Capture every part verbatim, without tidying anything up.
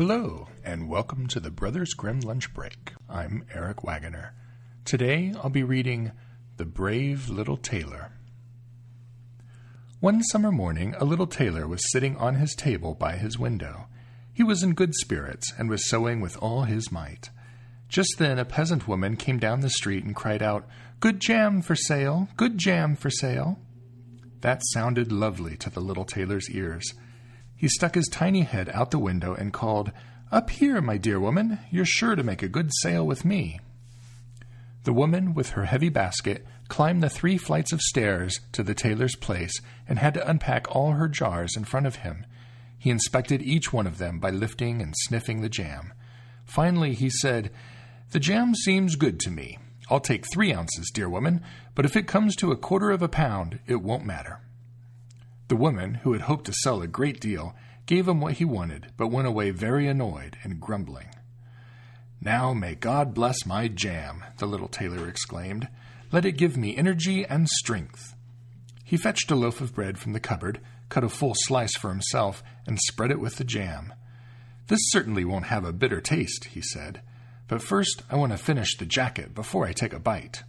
Hello, and welcome to the Brothers Grimm Lunch Break. I'm Eric Wagoner. Today I'll be reading The Brave Little Tailor. One summer morning, a little tailor was sitting on his table by his window. He was in good spirits and was sewing with all his might. Just then a peasant woman came down the street and cried out, "Good jam for sale! Good jam for sale!" That sounded lovely to the little tailor's ears. He stuck his tiny head out the window and called, "Up here, my dear woman, you're sure to make a good sale with me." The woman, with her heavy basket, climbed the three flights of stairs to the tailor's place and had to unpack all her jars in front of him. He inspected each one of them by lifting and sniffing the jam. Finally he said, "The jam seems good to me. I'll take three ounces, dear woman, but if it comes to a quarter of a pound, it won't matter." The woman, who had hoped to sell a great deal, gave him what he wanted, but went away very annoyed and grumbling. "Now may God bless my jam," the little tailor exclaimed. "Let it give me energy and strength." He fetched a loaf of bread from the cupboard, cut a full slice for himself, and spread it with the jam. "This certainly won't have a bitter taste," he said. "But first I want to finish the jacket before I take a bite."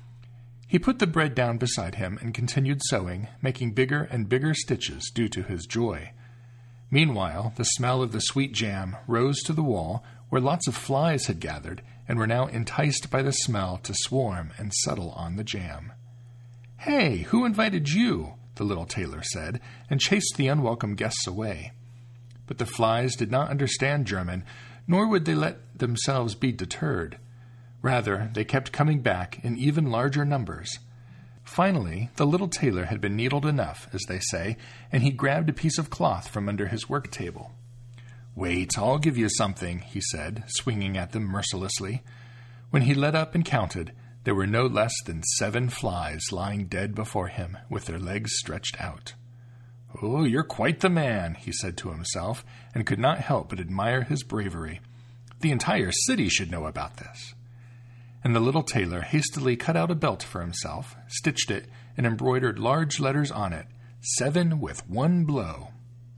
He put the bread down beside him and continued sewing, making bigger and bigger stitches due to his joy. Meanwhile, the smell of the sweet jam rose to the wall, where lots of flies had gathered and were now enticed by the smell to swarm and settle on the jam. "Hey, who invited you?" the little tailor said, and chased the unwelcome guests away. But the flies did not understand German, nor would they let themselves be deterred. Rather, they kept coming back in even larger numbers. Finally, the little tailor had been needled enough, as they say, and he grabbed a piece of cloth from under his work table. "Wait, I'll give you something," he said, swinging at them mercilessly. When he led up and counted, there were no less than seven flies lying dead before him, with their legs stretched out. "Oh, you're quite the man," he said to himself, and could not help but admire his bravery. "The entire city should know about this." And the little tailor hastily cut out a belt for himself, stitched it, and embroidered large letters on it, "Seven with one blow."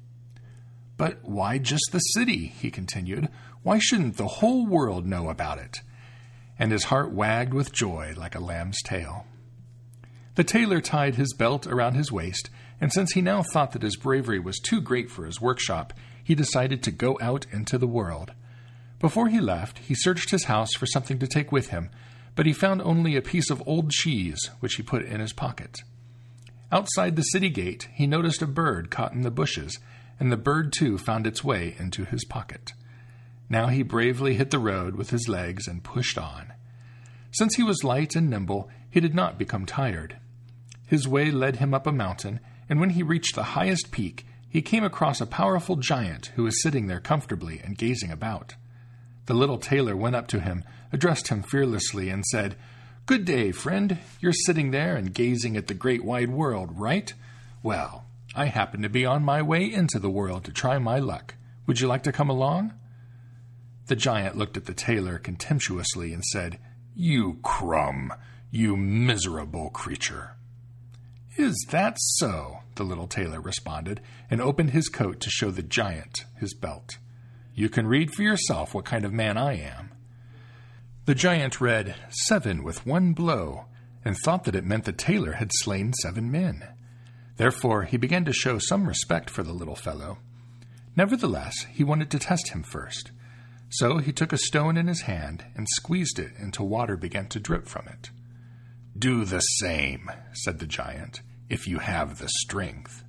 "But why just the city?" he continued. "Why shouldn't the whole world know about it?" And his heart wagged with joy like a lamb's tail. The tailor tied his belt around his waist, and since he now thought that his bravery was too great for his workshop, he decided to go out into the world. Before he left, he searched his house for something to take with him, but he found only a piece of old cheese, which he put in his pocket. Outside the city gate, he noticed a bird caught in the bushes, and the bird too found its way into his pocket. Now he bravely hit the road with his legs and pushed on. Since he was light and nimble, he did not become tired. His way led him up a mountain, and when he reached the highest peak, he came across a powerful giant who was sitting there comfortably and gazing about. The little tailor went up to him, addressed him fearlessly, and said, "Good day, friend. You're sitting there and gazing at the great wide world, right? Well, I happen to be on my way into the world to try my luck. Would you like to come along?" The giant looked at the tailor contemptuously and said, "You crumb, you miserable creature." "Is that so?" the little tailor responded, and opened his coat to show the giant his belt. "You can read for yourself what kind of man I am." The giant read, "Seven with one blow," and thought that it meant the tailor had slain seven men. Therefore he began to show some respect for the little fellow. Nevertheless, he wanted to test him first. So he took a stone in his hand and squeezed it until water began to drip from it. "Do the same," said the giant, "if you have the strength."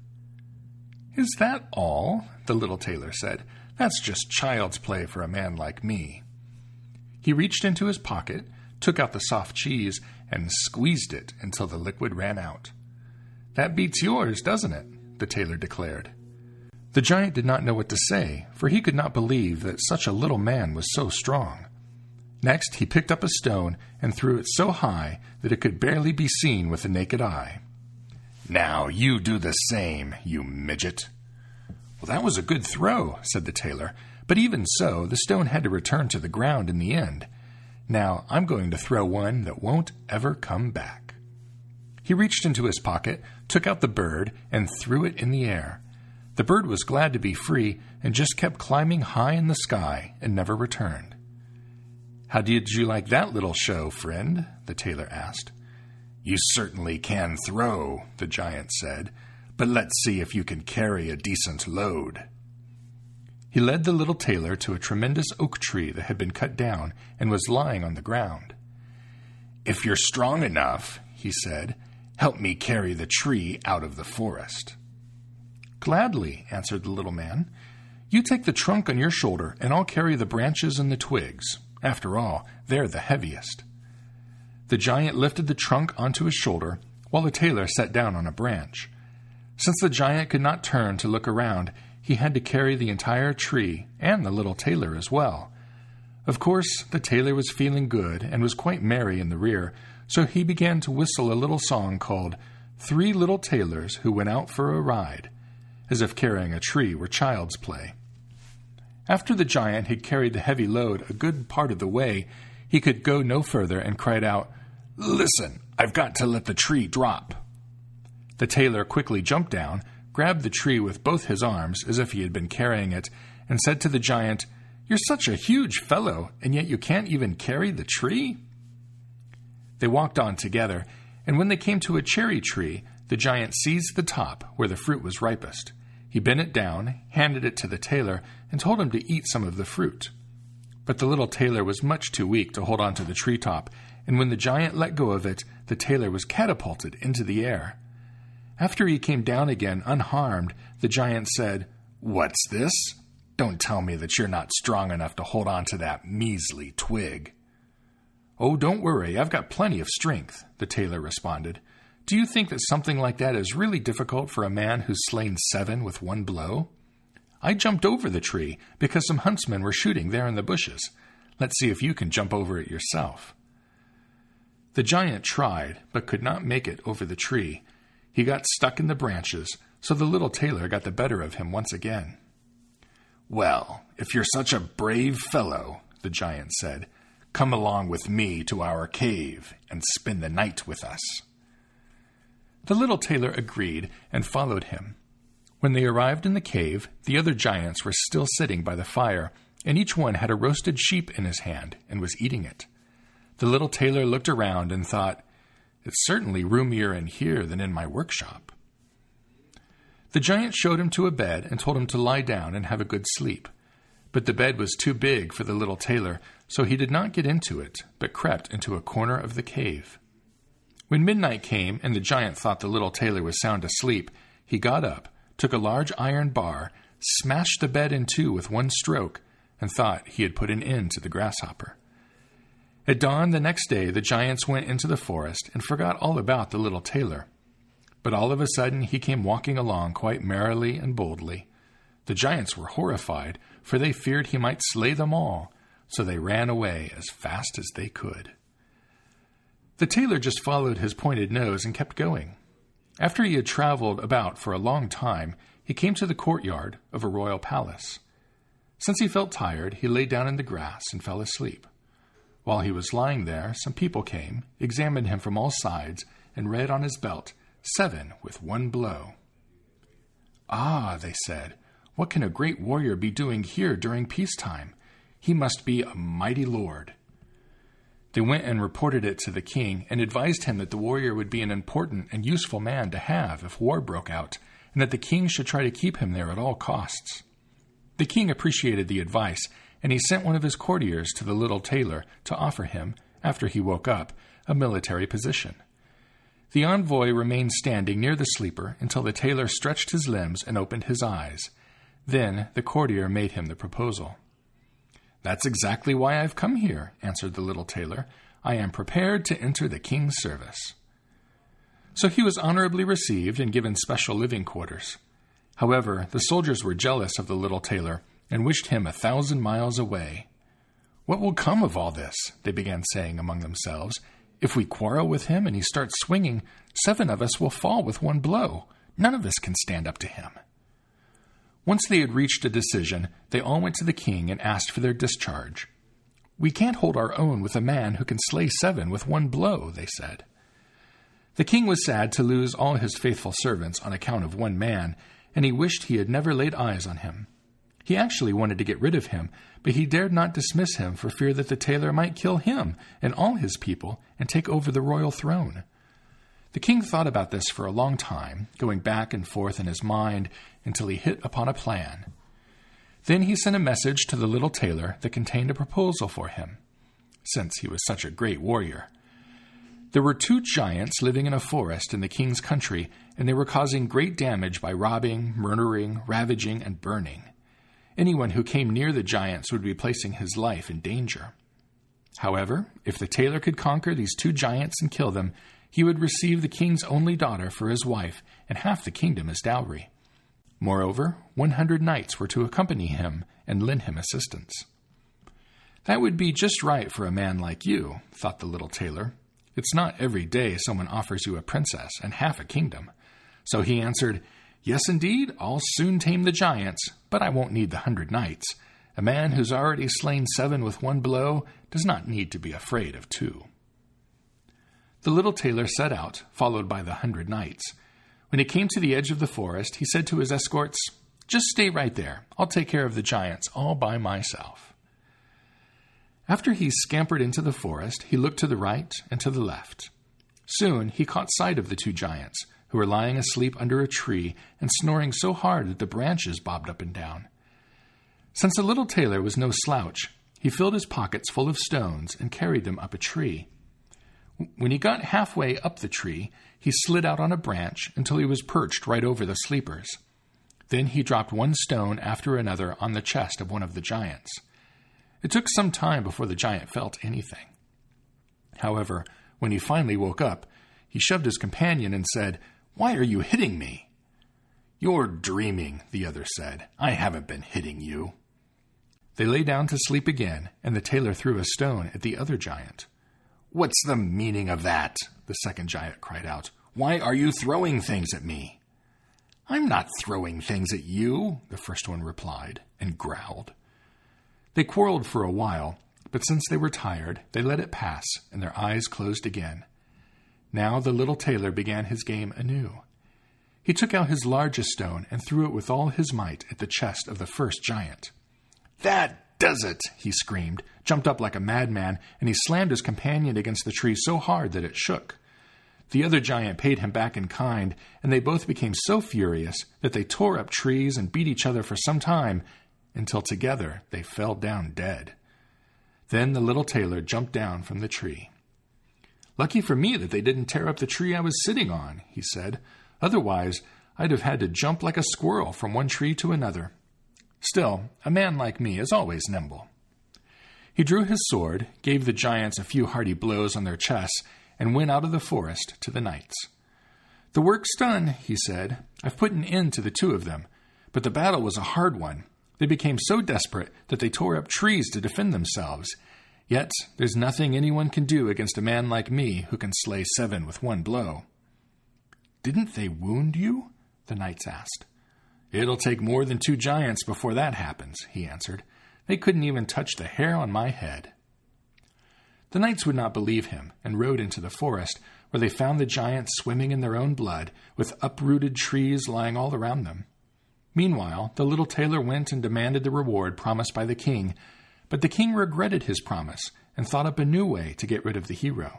"Is that all?" the little tailor said. "That's just child's play for a man like me." He reached into his pocket, took out the soft cheese, and squeezed it until the liquid ran out. "That beats yours, doesn't it?" the tailor declared. The giant did not know what to say, for he could not believe that such a little man was so strong. Next he picked up a stone and threw it so high that it could barely be seen with the naked eye. "Now you do the same, you midget." "Well, that was a good throw," said the tailor, "but even so, the stone had to return to the ground in the end. Now I'm going to throw one that won't ever come back." He reached into his pocket, took out the bird, and threw it in the air. The The bird was glad to be free and just kept climbing high in the sky and never returned. "How did you like that little show, friend?" the tailor asked. "You certainly can throw," the giant said, "but let's see if you can carry a decent load." He led the little tailor to a tremendous oak tree that had been cut down and was lying on the ground. "If you're strong enough," he said, "help me carry the tree out of the forest." "Gladly," answered the little man. "You take the trunk on your shoulder, and I'll carry the branches and the twigs. After all, they're the heaviest." The giant lifted the trunk onto his shoulder, while the tailor sat down on a branch. Since the giant could not turn to look around, he had to carry the entire tree, and the little tailor as well. Of course, the tailor was feeling good and was quite merry in the rear, so he began to whistle a little song called "Three Little Tailors Who Went Out for a Ride," as if carrying a tree were child's play. After the giant had carried the heavy load a good part of the way, he could go no further and cried out, "Listen, I've got to let the tree drop." The tailor quickly jumped down, grabbed the tree with both his arms as if he had been carrying it, and said to the giant, "You're such a huge fellow, and yet you can't even carry the tree?" They walked on together, and when they came to a cherry tree, the giant seized the top where the fruit was ripest. He bent it down, handed it to the tailor, and told him to eat some of the fruit. But the little tailor was much too weak to hold on to the treetop, and when the giant let go of it, the tailor was catapulted into the air. After he came down again unharmed, the giant said, "What's this? Don't tell me that you're not strong enough to hold on to that measly twig." "Oh, don't worry, I've got plenty of strength," the tailor responded. "Do you think that something like that is really difficult for a man who's slain seven with one blow? I jumped over the tree because some huntsmen were shooting there in the bushes. Let's see if you can jump over it yourself." The giant tried, but could not make it over the tree. He got stuck in the branches, so the little tailor got the better of him once again. "Well, if you're such a brave fellow," the giant said, "come along with me to our cave and spend the night with us." The little tailor agreed and followed him. When they arrived in the cave, the other giants were still sitting by the fire, and each one had a roasted sheep in his hand and was eating it. The little tailor looked around and thought, "It's certainly roomier in here than in my workshop." The giant showed him to a bed and told him to lie down and have a good sleep. But the bed was too big for the little tailor, so he did not get into it, but crept into a corner of the cave. When midnight came and the giant thought the little tailor was sound asleep, he got up, took a large iron bar, smashed the bed in two with one stroke, and thought he had put an end to the grasshopper. At dawn the next day, the giants went into the forest and forgot all about the little tailor. But all of a sudden he came walking along quite merrily and boldly. The giants were horrified, for they feared he might slay them all, so they ran away as fast as they could. The tailor just followed his pointed nose and kept going. After he had traveled about for a long time, he came to the courtyard of a royal palace. Since he felt tired, he lay down in the grass and fell asleep. While he was lying there, some people came, examined him from all sides, and read on his belt, "Seven with one blow." "Ah," they said, "what can a great warrior be doing here during peacetime? He must be a mighty lord." They went and reported it to the king and advised him that the warrior would be an important and useful man to have if war broke out, and that the king should try to keep him there at all costs. The king appreciated the advice, and he sent one of his courtiers to the little tailor to offer him, after he woke up, a military position. The envoy remained standing near the sleeper until the tailor stretched his limbs and opened his eyes. Then the courtier made him the proposal. "That's exactly why I've come here," answered the little tailor. "I am prepared to enter the king's service." So he was honorably received and given special living quarters. However, the soldiers were jealous of the little tailor and wished him a thousand miles away. "What will come of all this?" they began saying among themselves. "If we quarrel with him and he starts swinging, seven of us will fall with one blow. None of us can stand up to him." Once they had reached a decision, they all went to the king and asked for their discharge. "We can't hold our own with a man who can slay seven with one blow," they said. The king was sad to lose all his faithful servants on account of one man, and he wished he had never laid eyes on him. He actually wanted to get rid of him, but he dared not dismiss him for fear that the tailor might kill him and all his people and take over the royal throne. The king thought about this for a long time, going back and forth in his mind until he hit upon a plan. Then he sent a message to the little tailor that contained a proposal for him, since he was such a great warrior. There were two giants living in a forest in the king's country, and they were causing great damage by robbing, murdering, ravaging, and burning. Anyone who came near the giants would be placing his life in danger. However, if the tailor could conquer these two giants and kill them, he would receive the king's only daughter for his wife and half the kingdom as dowry. Moreover, one hundred knights were to accompany him and lend him assistance. That would be just right for a man like you, thought the little tailor. It's not every day someone offers you a princess and half a kingdom. So he answered, "Yes, indeed, I'll soon tame the giants, but I won't need the hundred knights. A man who's already slain seven with one blow does not need to be afraid of two." The little tailor set out, followed by the hundred knights. When he came to the edge of the forest, he said to his escorts, "Just stay right there. I'll take care of the giants all by myself." After he scampered into the forest, he looked to the right and to the left. Soon he caught sight of the two giants, who were lying asleep under a tree and snoring so hard that the branches bobbed up and down. Since the little tailor was no slouch, he filled his pockets full of stones and carried them up a tree. When he got halfway up the tree, he slid out on a branch until he was perched right over the sleepers. Then he dropped one stone after another on the chest of one of the giants. It took some time before the giant felt anything. However, when he finally woke up, he shoved his companion and said, "Why are you hitting me?" "You're dreaming," the other said. "I haven't been hitting you." They lay down to sleep again, and the tailor threw a stone at the other giant. "What's the meaning of that?" the second giant cried out. "Why are you throwing things at me?" "I'm not throwing things at you," the first one replied, and growled. They quarreled for a while, but since they were tired, they let it pass, and their eyes closed again. Now the little tailor began his game anew. He took out his largest stone and threw it with all his might at the chest of the first giant. "That does it!" he screamed, jumped up like a madman, and he slammed his companion against the tree so hard that it shook. The other giant paid him back in kind, and they both became so furious that they tore up trees and beat each other for some time, until together they fell down dead. Then the little tailor jumped down from the tree. "Lucky for me that they didn't tear up the tree I was sitting on," he said. "Otherwise, I'd have had to jump like a squirrel from one tree to another. Still, a man like me is always nimble." He drew his sword, gave the giants a few hearty blows on their chests, and went out of the forest to the knights. "The work's done," he said. "I've put an end to the two of them, but the battle was a hard one. They became so desperate that they tore up trees to defend themselves. Yet there's nothing anyone can do against a man like me who can slay seven with one blow." "Didn't they wound you?" the knights asked. "It'll take more than two giants before that happens," he answered. "They couldn't even touch the hair on my head." The knights would not believe him and rode into the forest, where they found the giants swimming in their own blood, with uprooted trees lying all around them. Meanwhile, the little tailor went and demanded the reward promised by the king, but the king regretted his promise and thought up a new way to get rid of the hero.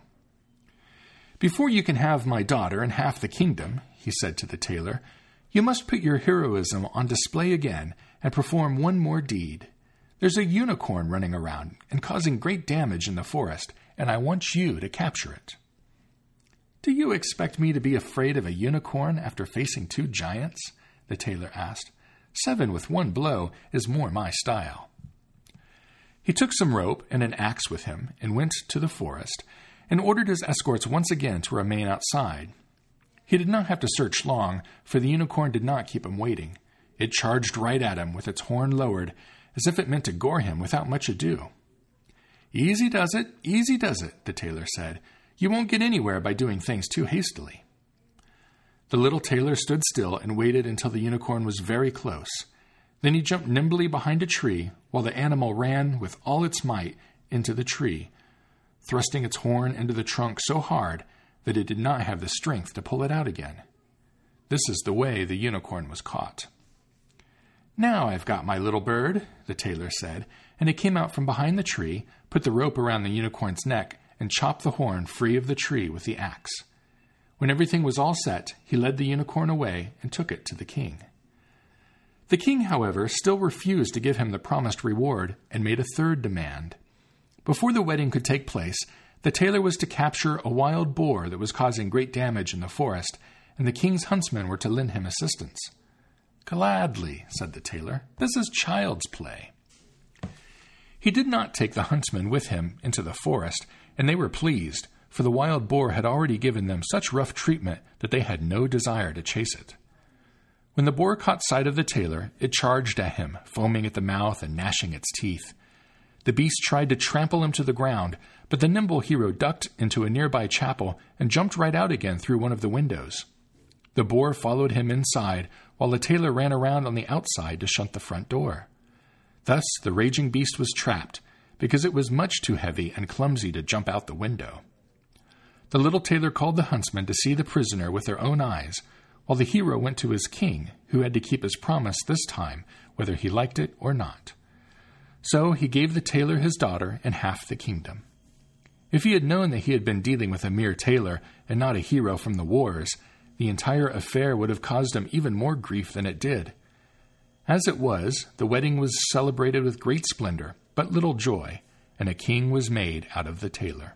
"Before you can have my daughter and half the kingdom," he said to the tailor, "you must put your heroism on display again and perform one more deed. There's a unicorn running around and causing great damage in the forest, and I want you to capture it." "Do you expect me to be afraid of a unicorn after facing two giants?" the tailor asked. "Seven with one blow is more my style." He took some rope and an axe with him and went to the forest and ordered his escorts once again to remain outside. He did not have to search long, for the unicorn did not keep him waiting. It charged right at him with its horn lowered, as if it meant to gore him without much ado. "Easy does it, easy does it," the tailor said. "You won't get anywhere by doing things too hastily." The little tailor stood still and waited until the unicorn was very close. Then he jumped nimbly behind a tree, while the animal ran with all its might into the tree, thrusting its horn into the trunk so hard that it did not have the strength to pull it out again. This is the way the unicorn was caught. "Now I've got my little bird," the tailor said, and he came out from behind the tree, put the rope around the unicorn's neck, and chopped the horn free of the tree with the axe. When everything was all set, he led the unicorn away and took it to the king. The king, however, still refused to give him the promised reward and made a third demand. Before the wedding could take place, the tailor was to capture a wild boar that was causing great damage in the forest, and the king's huntsmen were to lend him assistance. "Gladly," said the tailor. "This is child's play." He did not take the huntsmen with him into the forest, and they were pleased, for the wild boar had already given them such rough treatment that they had no desire to chase it. When the boar caught sight of the tailor, it charged at him, foaming at the mouth and gnashing its teeth. The beast tried to trample him to the ground, but the nimble hero ducked into a nearby chapel and jumped right out again through one of the windows. The boar followed him inside, while the tailor ran around on the outside to shut the front door. Thus the raging beast was trapped, because it was much too heavy and clumsy to jump out the window. The little tailor called the huntsmen to see the prisoner with their own eyes, while the hero went to his king, who had to keep his promise this time, whether he liked it or not. So he gave the tailor his daughter and half the kingdom. If he had known that he had been dealing with a mere tailor and not a hero from the wars, the entire affair would have caused him even more grief than it did. As it was, the wedding was celebrated with great splendor, but little joy, and a king was made out of the tailor.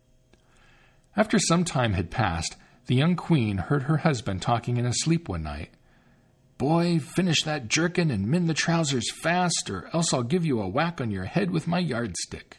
After some time had passed, the young queen heard her husband talking in his sleep one night. "Boy, finish that jerkin and mend the trousers fast, or else I'll give you a whack on your head with my yardstick."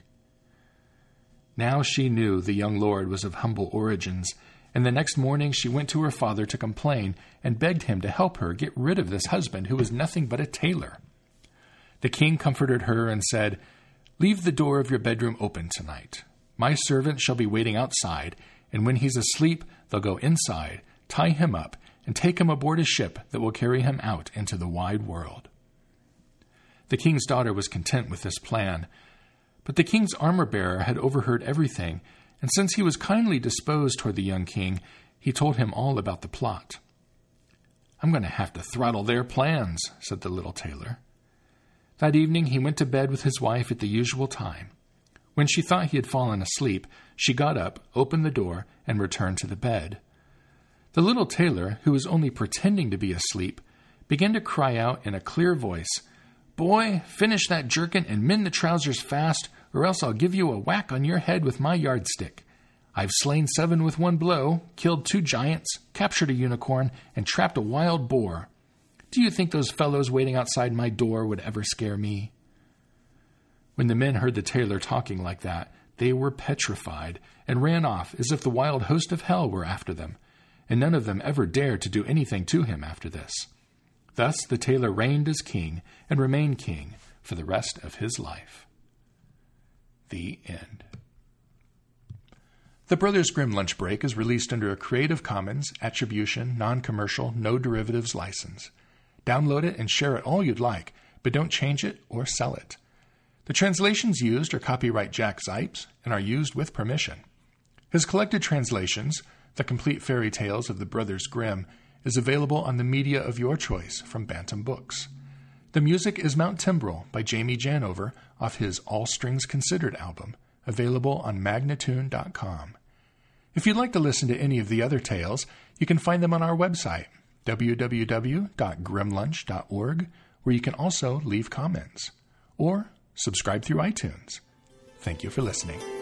Now she knew the young lord was of humble origins, and the next morning she went to her father to complain and begged him to help her get rid of this husband who was nothing but a tailor. The king comforted her and said, "Leave the door of your bedroom open tonight. My servant shall be waiting outside, and when he's asleep, they'll go inside, tie him up, and take him aboard a ship that will carry him out into the wide world." The king's daughter was content with this plan, but the king's armor-bearer had overheard everything, and since he was kindly disposed toward the young king, he told him all about the plot. "I'm going to have to throttle their plans," said the little tailor. That evening he went to bed with his wife at the usual time. When she thought he had fallen asleep, she got up, opened the door, and returned to the bed. The little tailor, who was only pretending to be asleep, began to cry out in a clear voice, "Boy, finish that jerkin and mend the trousers fast, or else I'll give you a whack on your head with my yardstick. I've slain seven with one blow, killed two giants, captured a unicorn, and trapped a wild boar. Do you think those fellows waiting outside my door would ever scare me?" When the men heard the tailor talking like that, they were petrified and ran off as if the wild host of hell were after them, and none of them ever dared to do anything to him after this. Thus the tailor reigned as king and remained king for the rest of his life. The end. The Brothers Grimm Lunch Break is released under a Creative Commons Attribution, Non-Commercial, No Derivatives license. Download it and share it all you'd like, but don't change it or sell it. The translations used are copyright Jack Zipes and are used with permission. His collected translations, The Complete Fairy Tales of the Brothers Grimm, is available on the media of your choice from Bantam Books. The music is Mount Timbrel by Jamie Janover off his All Strings Considered album, available on magnatune dot com. If you'd like to listen to any of the other tales, you can find them on our website, w w w dot grimlunch dot org, where you can also leave comments. Or subscribe through iTunes. Thank you for listening.